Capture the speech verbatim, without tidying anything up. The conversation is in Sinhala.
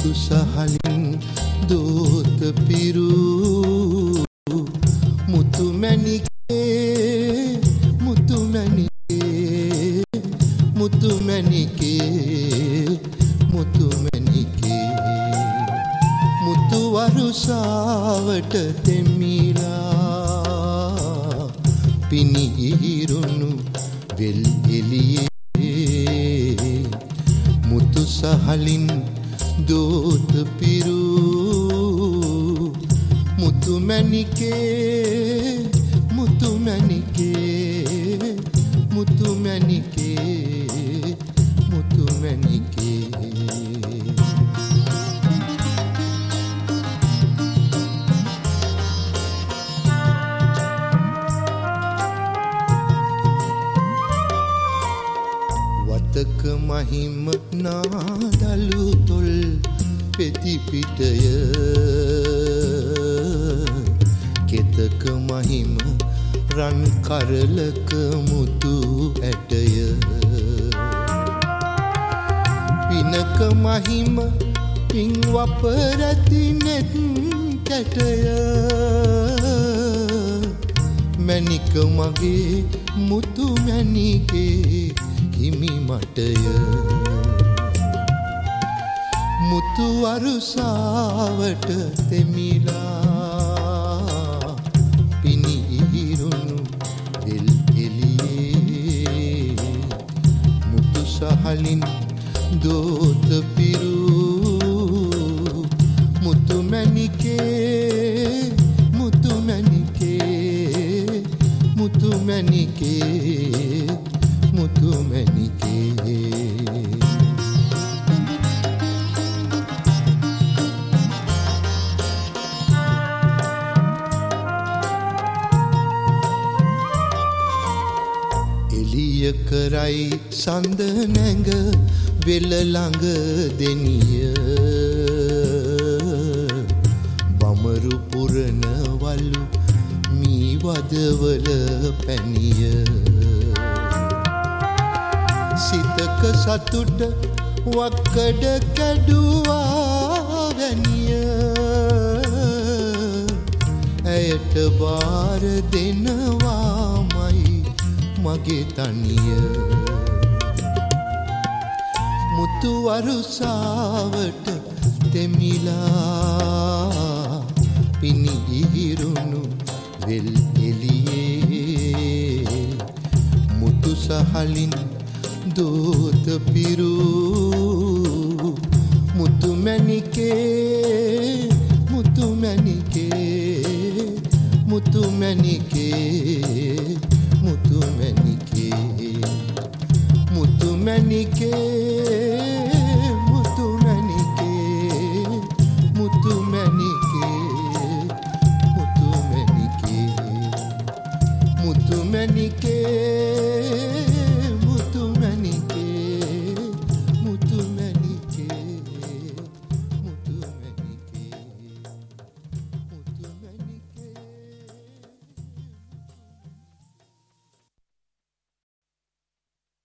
මුතු සහලින් දෝත පිරු මුතු මැණිකේ මුතු මැණිකේ මුතු මැණිකේ මුතු මැණිකේ මුතු වරුසාවට දෙමිලා පිනි ඉහිරුණු වෙල් එළියේ මුතු සහලින් දෝත පිරු මුතු මැණිකේ මුතු මැණිකේ මුතු මැණිකේ මුතු මැණිකේ වතක මහිම නාදලු තොල් පෙති පිටය කෙතක මහිම රන් කරලක මුතු ඇටය පිනක මහිම පින් වපරති නෙත් කැටය මැණික මගේ මුතු මැණිකේ හිමි මටය මුතු වරුසාවට තෙමිලා පිනි ඉහිරුණු වෙල් එළියේ මුතු සහලින් දෝත පිරු මුතු මැණිකේ මුතු මැණිකේ මුතු මැණිකේ මුතු මැණිකේ එළිය කරයි සඳ නැඟ වෙල ළඟ දෙනිය බමරු පුරන වලු මී වදවල පැනිය සිතක සතුට වක්කඩ කැඩුවා වැනිය ඇයට බාර දෙනවාමයි මගේ තනිය මුතු වරුසාවට තෙමිලා පිනි ඉහිරුණු වෙල් එළියේ මුතු සහලින් දෝත පිරු මුතු මැණිකේ මුතු මැණිකේ මුතු මැණිකේ මුතු මැණිකේ මුතු මැණිකේ